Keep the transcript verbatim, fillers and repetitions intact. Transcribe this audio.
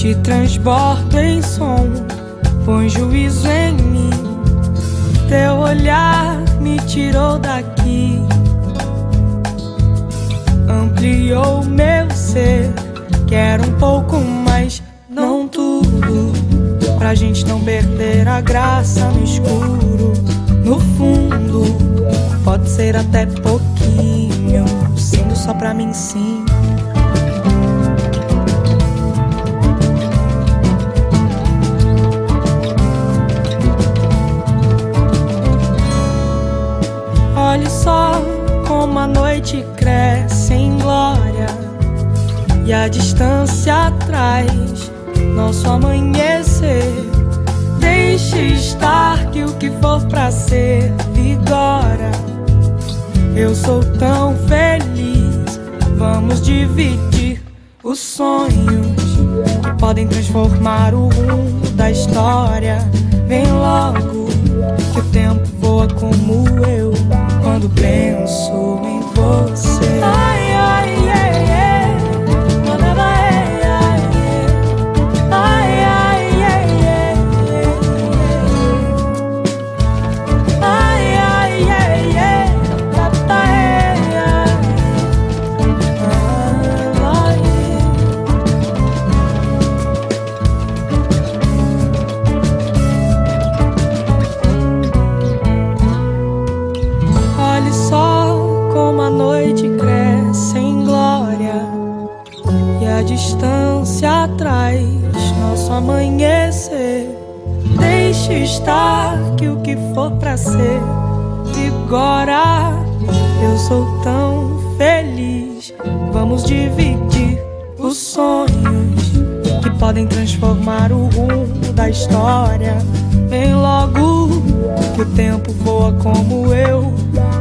te transbordo em som, põe juízo em mim. Teu olhar me tirou daqui, ampliou meu ser. Quero um pouco mais, não tudo, pra gente não perder a graça no escuro. No fundo, pode ser até pouquinho, sendo só pra mim sim. Olhe só como a noite cresce em glória e a distância traz nosso amanhecer. Deixe estar que o que for pra ser vigora. Eu sou tão feliz, vamos dividir os sonhos que podem transformar o rumo da história. Vem logo, que o tempo voa como eu quando penso em você. Ai, ai, ai, ai. Whenever, ai, ai, ai. Ai, ai, ai, ai. Ai, ai, ai, ai. Tata, ai, ai. Ai, ai. Olhe só como a noite cresce em glória e a distância traz nosso amanhecer. Deixe estar que o que for pra ser vigora. Eu sou tão feliz, vamos dividir os sonhos que podem transformar o rumo da história. Vem logo, que o tempo voa como eu